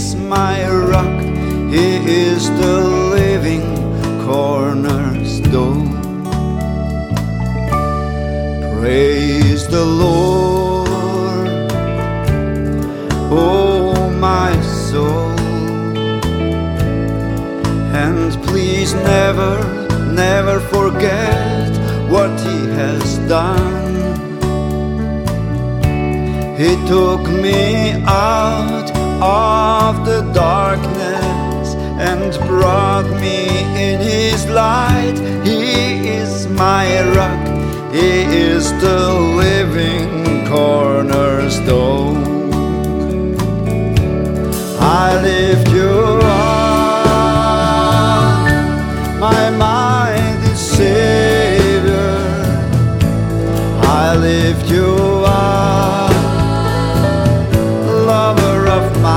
is my rock, He is the living cornerstone. Praise the Lord, oh my soul, and please never, never forget what He has done. He took me out of the darkness and brought me in His light. He is my rock, He is the living cornerstone.